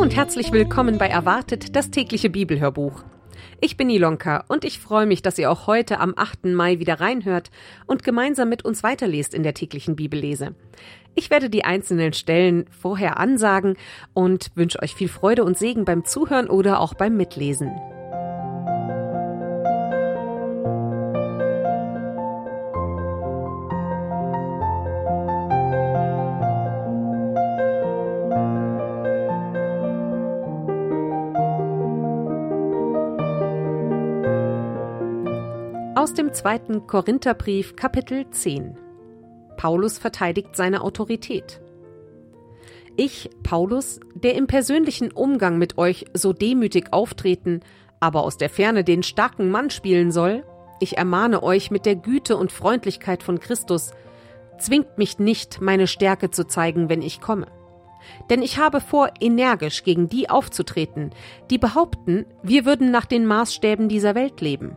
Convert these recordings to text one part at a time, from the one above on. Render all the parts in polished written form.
und herzlich willkommen bei Erwartet, das tägliche Bibelhörbuch. Ich bin Ilonka und ich freue mich, dass ihr auch heute am 8. Mai wieder reinhört und gemeinsam mit uns weiterlest in der täglichen Bibellese. Ich werde die einzelnen Stellen vorher ansagen und wünsche euch viel Freude und Segen beim Zuhören oder auch beim Mitlesen. Aus dem 2. Korintherbrief, Kapitel 10. Paulus verteidigt seine Autorität. Ich, Paulus, der im persönlichen Umgang mit euch so demütig auftreten, aber aus der Ferne den starken Mann spielen soll, ich ermahne euch mit der Güte und Freundlichkeit von Christus, zwingt mich nicht, meine Stärke zu zeigen, wenn ich komme. Denn ich habe vor, energisch gegen die aufzutreten, die behaupten, wir würden nach den Maßstäben dieser Welt leben.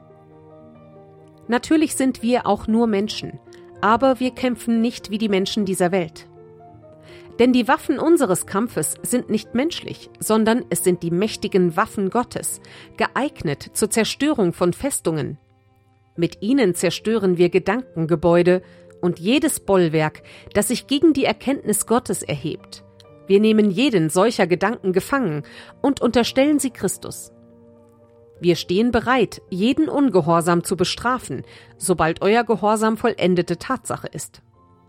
Natürlich sind wir auch nur Menschen, aber wir kämpfen nicht wie die Menschen dieser Welt. Denn die Waffen unseres Kampfes sind nicht menschlich, sondern es sind die mächtigen Waffen Gottes, geeignet zur Zerstörung von Festungen. Mit ihnen zerstören wir Gedankengebäude und jedes Bollwerk, das sich gegen die Erkenntnis Gottes erhebt. Wir nehmen jeden solcher Gedanken gefangen und unterstellen sie Christus. Wir stehen bereit, jeden Ungehorsam zu bestrafen, sobald euer Gehorsam vollendete Tatsache ist.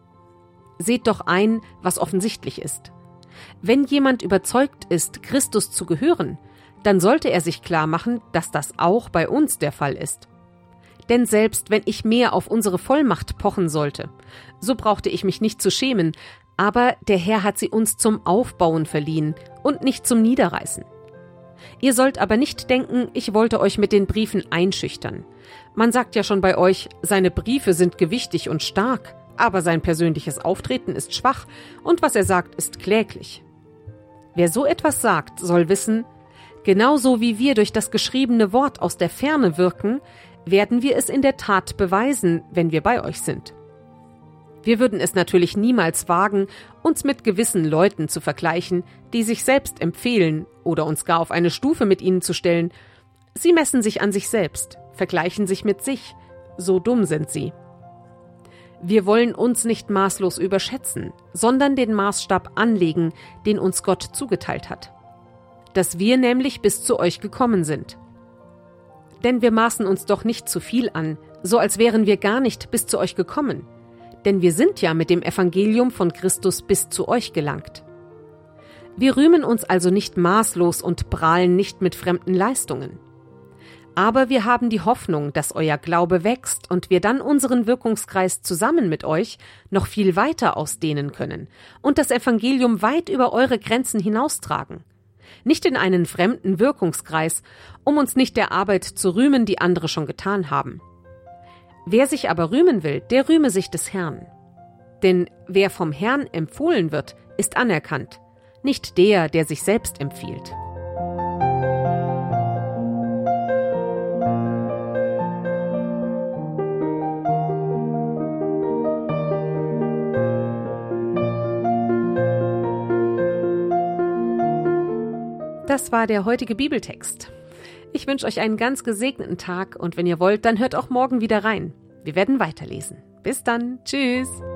Seht doch ein, was offensichtlich ist. Wenn jemand überzeugt ist, Christus zu gehören, dann sollte er sich klar machen, dass das auch bei uns der Fall ist. Denn selbst wenn ich mehr auf unsere Vollmacht pochen sollte, so brauchte ich mich nicht zu schämen, aber der Herr hat sie uns zum Aufbauen verliehen und nicht zum Niederreißen. Ihr sollt aber nicht denken, ich wollte euch mit den Briefen einschüchtern. Man sagt ja schon bei euch, seine Briefe sind gewichtig und stark, aber sein persönliches Auftreten ist schwach und was er sagt, ist kläglich. Wer so etwas sagt, soll wissen, genauso wie wir durch das geschriebene Wort aus der Ferne wirken, werden wir es in der Tat beweisen, wenn wir bei euch sind. Wir würden es natürlich niemals wagen, uns mit gewissen Leuten zu vergleichen, die sich selbst empfehlen oder uns gar auf eine Stufe mit ihnen zu stellen. Sie messen sich an sich selbst, vergleichen sich mit sich, so dumm sind sie. Wir wollen uns nicht maßlos überschätzen, sondern den Maßstab anlegen, den uns Gott zugeteilt hat. Dass wir nämlich bis zu euch gekommen sind. Denn wir maßen uns doch nicht zu viel an, so als wären wir gar nicht bis zu euch gekommen. Denn wir sind ja mit dem Evangelium von Christus bis zu euch gelangt. Wir rühmen uns also nicht maßlos und prahlen nicht mit fremden Leistungen. Aber wir haben die Hoffnung, dass euer Glaube wächst und wir dann unseren Wirkungskreis zusammen mit euch noch viel weiter ausdehnen können und das Evangelium weit über eure Grenzen hinaustragen. Nicht in einen fremden Wirkungskreis, um uns nicht der Arbeit zu rühmen, die andere schon getan haben. Wer sich aber rühmen will, der rühme sich des Herrn. Denn wer vom Herrn empfohlen wird, ist anerkannt, nicht der, der sich selbst empfiehlt. Das war der heutige Bibeltext. Ich wünsche euch einen ganz gesegneten Tag und wenn ihr wollt, dann hört auch morgen wieder rein. Wir werden weiterlesen. Bis dann. Tschüss.